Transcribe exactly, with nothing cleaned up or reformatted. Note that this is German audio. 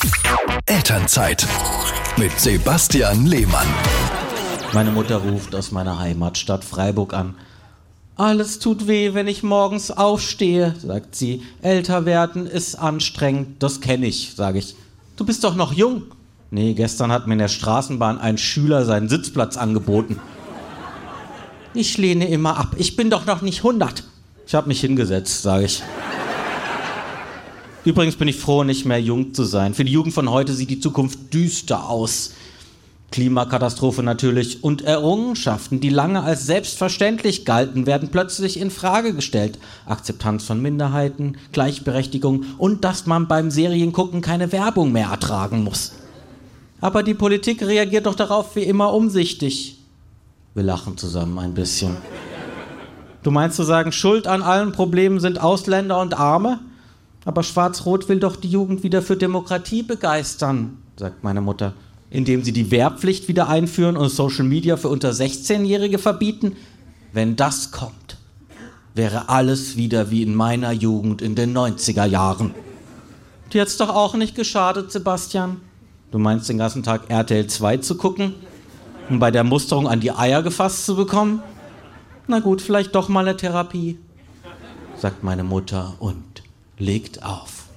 Elternzeit mit Sebastian Lehmann. Meine Mutter ruft aus meiner Heimatstadt Freiburg an. Alles tut weh, wenn ich morgens aufstehe, sagt sie. Älter werden ist anstrengend, das kenne ich, sage ich. Du bist doch noch jung. Nee, gestern hat mir in der Straßenbahn ein Schüler seinen Sitzplatz angeboten. Ich lehne immer ab, ich bin doch noch nicht hundert. Ich habe mich hingesetzt, sage ich. Übrigens bin ich froh, nicht mehr jung zu sein. Für die Jugend von heute sieht die Zukunft düster aus. Klimakatastrophe natürlich und Errungenschaften, die lange als selbstverständlich galten, werden plötzlich in Frage gestellt. Akzeptanz von Minderheiten, Gleichberechtigung und dass man beim Seriengucken keine Werbung mehr ertragen muss. Aber die Politik reagiert doch darauf wie immer umsichtig. Wir lachen zusammen ein bisschen. Du meinst zu sagen, Schuld an allen Problemen sind Ausländer und Arme? Aber Schwarz-Rot will doch die Jugend wieder für Demokratie begeistern, sagt meine Mutter. Indem sie die Wehrpflicht wieder einführen und Social Media für unter sechzehnjährige verbieten? Wenn das kommt, wäre alles wieder wie in meiner Jugend in den neunziger Jahren. Dir hat's doch auch nicht geschadet, Sebastian. Du meinst, den ganzen Tag R T L zwei zu gucken, um bei der Musterung an die Eier gefasst zu bekommen? Na gut, vielleicht doch mal eine Therapie, sagt meine Mutter und legt auf.